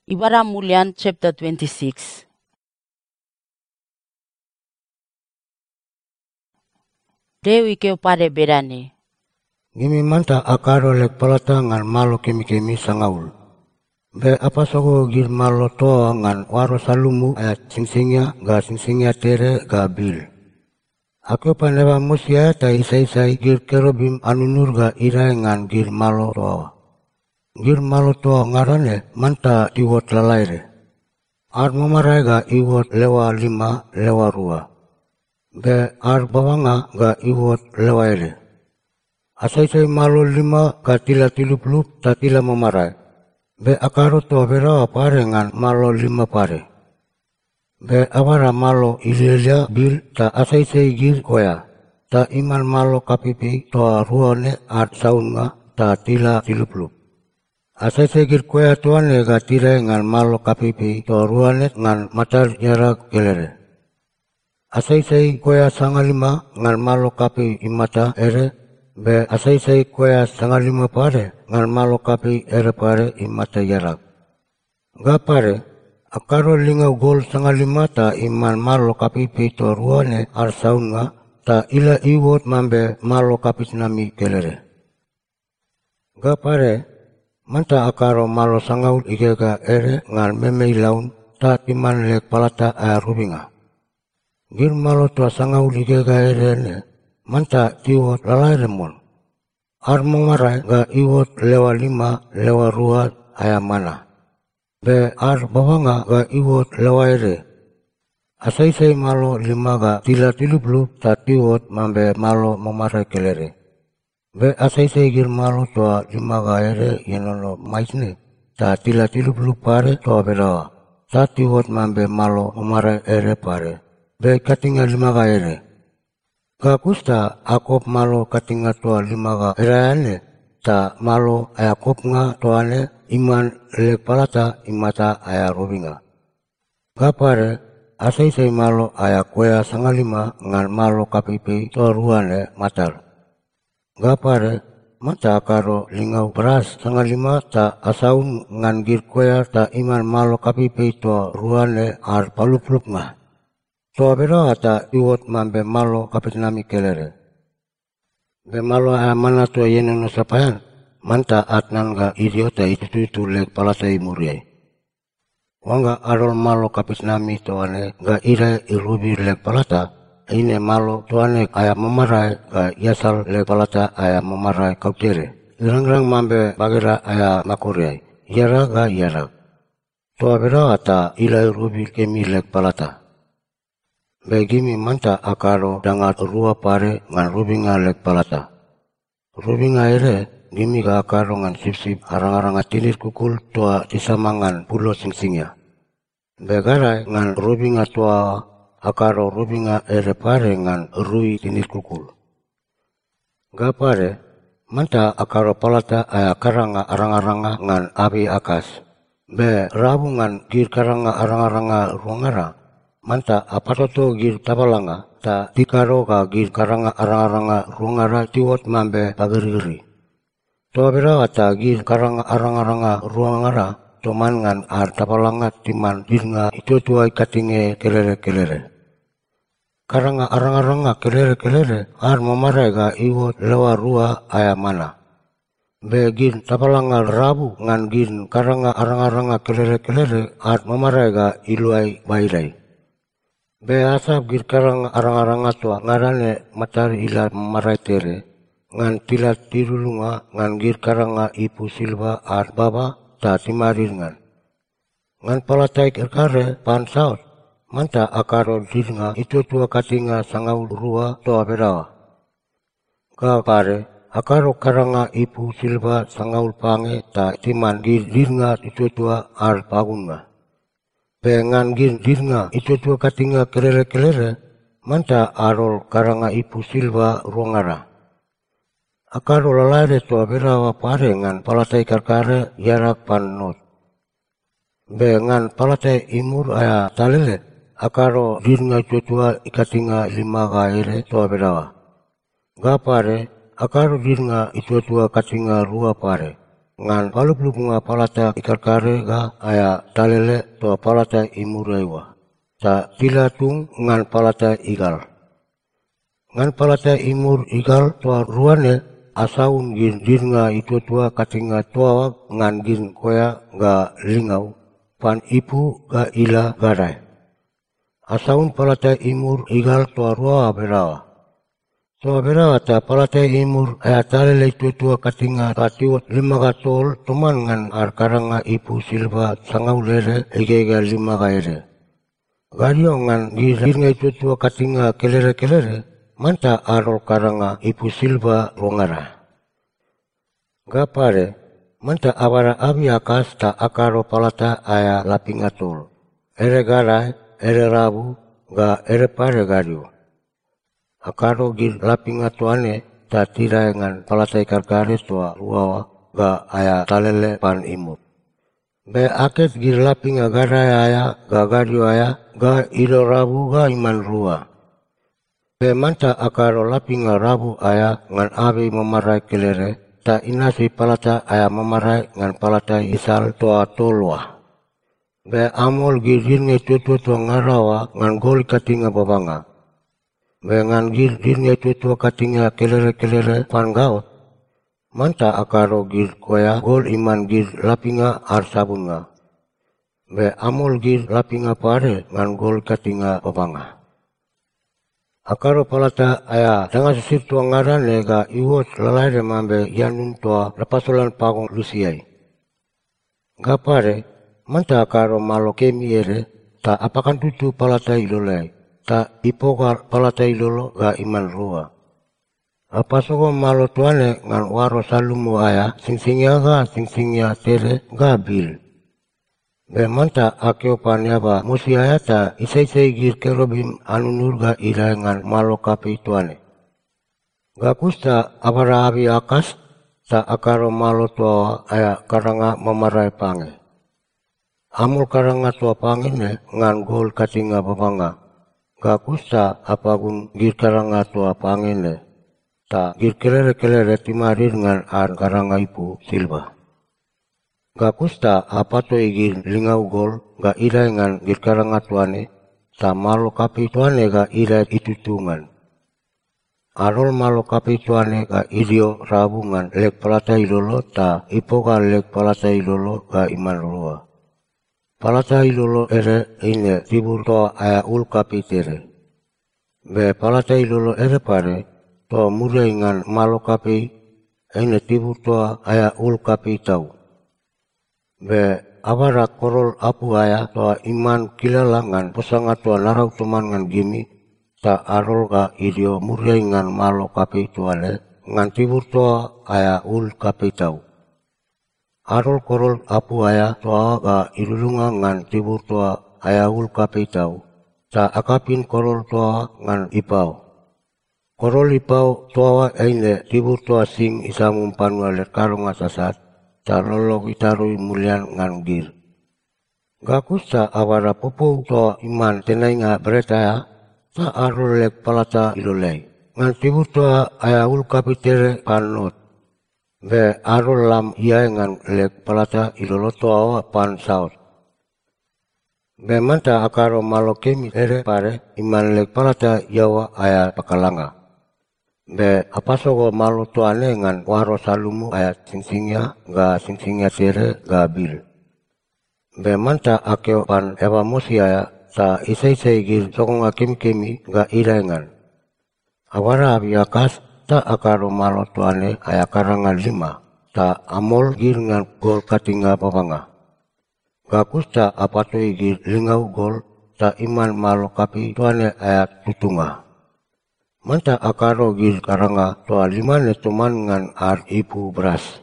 Ibara Mulian chapter 26. Dewi keu pare berani. Gimi manta akaro lek palata ngan malo kemi sangaul. Be apa soko gir malo toa ngan waro salumu ayat singsingia tere ga bil. Aku paneva musia ta isai gir kerubim anunur ga irai ngan gir malo toa. Gir malo toa ngarane manta iwot lalaire. Ar mamarai ga iwot lewa 5 lewa 2. Be ar bawanga ga iwot lewa ere. Asai malo 5 ga tila 30 ta tila mamarai. Be akaro toa berawa pare ngan malo 5 pare. Be awara malo ilelia bil ta asai gir koya. Ta iman malo kapipi toa ruane at saunga ta tila 30. Asai gir koya tuane ga tirai ngan malo kapipi toa ruane ngan matar jarak gelere. Asai koya 5 ngan malo kapi imata ere. Be asai koya 5 pare ngan malo kapi ere pare imata jarak. Ga pare akaro lingau gol 5 ta iman malo kapipi toa ruane ar saunga ta ila iwot mambe malo kapit nami kelere. Ga pare manta akaro malo sangaul igega ere ngan meme ilaun ta timan lek palata a rubinga. Gir malo toa sangaul igega ere ne manta tiwot lalaire mon. Ar mamarai ga iwot lewa 5 lewa 2 aya mana. Be ar bawanga ga iwot lewa ere. Asai malo 5 ga tila 30 ta tiwot mambe malo mamarai kelere. Be asai gir malo toa 5 ga ere yenono maisne ta tila 30 pare toa berawa. Ta tiwot mambe malo mamarai ere pare. Be katinga 5 ga ere. Ga kusta akop malo katinga toa 5 ga ere ta malo ayakop nga toane iman lek palata imata aya robinga. Ga pare asai malo ayakoya 5 ngan malo kapipi toa ruane matar. Ga pare mata akaro lingau beras 5 ta asaun ngan gir koya ta iman malo kapipi toa ruane ar palupluk nga. Toa bera ata iwot mambe malo kapit nami kelere. Be malo aya mana toa yenono sapayan manta atnan ga idiota itu lek palata imuriai. Wanga arol malo kapit nami toane ga ire irubi lek palata. Ine malo tuane aya mamarai ga yasal lek palata aya mamarai kautere. Irang mambe bagira aya makuriai. Yara ga yara. Toa bera ata ilai rubi kemi lek palata. Begimi manta akaro dangat 2 pare ngan rubinga lek palata. Rubinga ere gimi ga akaro ngan sip arang-aranga tilir kukul toa disamangan pulo singsingia. Begarai ngan rubinga toa akaro rubinga ere pare ngan rui tinis kukul. Ga pare manta akaro palata aya karanga arang-aranga ngan abi akas. Be rabu ngan gir karanga arang-aranga ruangara. Manta apatoto gir tabalanga ta tikaro ga gir karanga arang-aranga ruangara tiwot mambe pagiri-giri. Toa bera ata gir karanga arang-aranga ruangara toman ngan ar tabalanga timan dirnga itu tuai katinge kelere. Karanga arang-aranga kelere ar mamarai ga iwot lewa 2 aya mana. Be gir tabalanga rabu ngan gir karanga arang-aranga kelere ar mamarai ga iluai bairai. Be asap gir karanga arang-aranga toa ngarane matari ila mamarai tere. Ngan tila tirulunga ngan gir karanga ipu silba ar baba ta timarir ngan. Ngan palatai kerkare pan saut. Manta akaro dirnga itu tua katinga sangaul 2 toa berawa. Ga pare akaro karanga ipu silba sangaul pange ta timan gir dirnga itu tua ar pagunga. Pengan gir dirnga itu tua katinga kelere manta arol karanga ipu silba ruangara. Akaro lalaire toa berawa pare ngan palatai karkare yarak pan not. Be ngan palatai imur aya talele akaro dirnga itu tua ikatinga 5 ga ere toa berawa. Ga pare akaro dirnga itu tua katinga 2 pare. ngan palup-lup nga palata ikar-kare ga aya talele to palata imurewa. Ta tilatung ngan palata igal. Ngan palata imur igal to ruane asaun gin nga itu tua katinga tua ngan gin koya ga lingau pan ipu ga ila garai. Asaun palata imur igal to rua berawa. To berawa ta palata imur aya talele itu tua katinga tatiwat 5 tol tuman ngan arkaranga ipu silba sangau lere ege 5 ere. Gario ngan girnga itu tua katinga kelere manta arol karanga ipu silba rongara. Gapare manta awara abi akas ta akaro palata aya lapinga tol. Ere garai, ere rabu, ga ere pare gario. Akaro gir lapinga tuane ta tirai ngan palata ikar-kare tua ruawa ga aya talele pan imut. Be aket gir lapinga garai aya ga gario aya ga ilo rabu ga iman rua. Be manta akaro lapinga rabu aya ngan abi memarai kelere ta inasi palata aya memarai ngan palata isal toa tolwa. Be amol girnge tutu ngarawa ngan gol katinga babanga. Be ngan girnge tutu katinga kelere pan gaot. Manta akaro gir koya gol iman gir lapinga ar sabunga. Be amol gir lapinga pare ngan gol katinga babanga. Akaro palata aya dengan sisir tua ngaran lega iwot lalai remambe yanun tua lepasolan pagong lusiai. Gapare manta akaro malo kemi ere ta apakan tutu palata ilolai ta ipogar palata ilolo ga iman rua. Apasogo malo tuane ngan waro salumu aya singsingnya tere ga bil. Be manta akeo panyaba musi aya ta isai gir kerobim anunur ga ilai ngan malo kape tuane. Ga kusta abara abi akas ta akaro malo tua aya karanga mamarai pange. Amul karanga tua pange ne ngan gol katinga babanga. Ga kusta apagun gir karanga tua pange ne ta gir kelere timarir ngan ar karanga ipu silba. Ga kusta apato igir lingau gol ga ilai ngan gir karanga tuane ta malo kape tuane ga ilai itutungan. Arol malo kape tuane ga idio rabungan lek palata ilolo ta ipoga lek palata ilolo ga iman rua. Palata ilolo ere ine tibur toa aya ul kape tere. Be palata ilolo ere pare toa muria ingan malo kape ine tibur toa aya ul kape tau. Be abara korol apu aya toa iman kilalangan posanga toa narau teman ngan gimi ta arol ga idio muria ingan malo kape tuane ngan tibur toa aya ul kape tau. Arol korol apu aya toa ga irulunga ngan tibur toa aya ul kape tau. Ta akapin korol toa ngan ipau. Korol ipau toa eine tibur toa sing isamum panua lerkarunga sasat. Ta lolok itarui mulian ngan gir. Gakusta awara popo toa iman tenainga beretaya ta arol lek palata ilolei. Ngan tibur toa aya ul kape tere panot. Be arol lam ia ngan lek palata ilolo toa pan saut. Be manta akaro malo kemi ere pare iman lek palata yawa aya pakalanga. Be apasogo malo tuane ngan waro salumu aya singsingnya tere ga bil. Be manta akeo pan ewa mosi aya ta isai gir sokonga kemi ga irengan. Awara abi akas ta akaro malo tuane aya karangan 5 ta amol gir ngan gol katinga babanga. Gakusta apatoi gir lingau gol ta iman malo kapi tuane aya tutunga. Manta akaro gir karanga toa 5 ne tuman ngan ar ipu beras.